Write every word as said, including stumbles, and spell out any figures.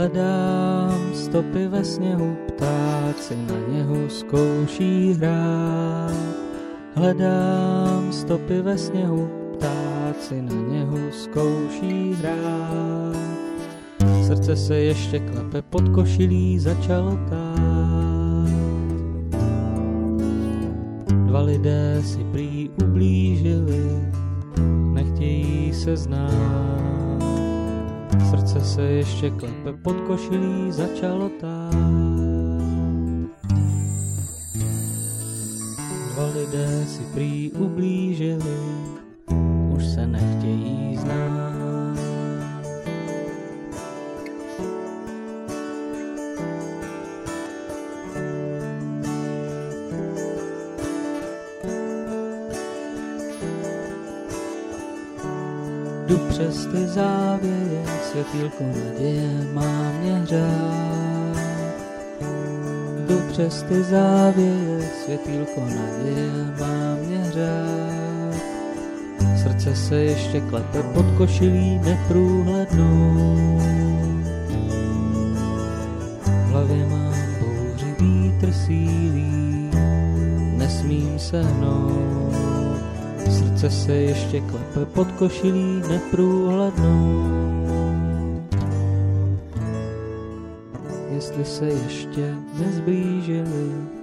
Hledám stopy ve sněhu, ptáci na něhu zkouší hrát. Hledám stopy ve sněhu, ptáci na něhu zkouší hrát. Srdce se ještě klepe, pod košilí začalo tát. Dva lidé si prý ublížili, nechtějí se znát. Srdce se ještě klepe, pod košilí začalo tát. Dva lidé si prý ublížili, už se nechtějí znát. Jdu přes ty závěje, světýlko naděje má mě hřát. Jdu přes ty závěje, světýlko naděje má mě hřát. Srdce se ještě klepe, pod košilí neprůhlednou. V hlavě mám bouři, vítr sílí, nesmím se hnout. Srdce se ještě klepe, pod košilí neprůhlednou. Jestli se ještě nezblížili,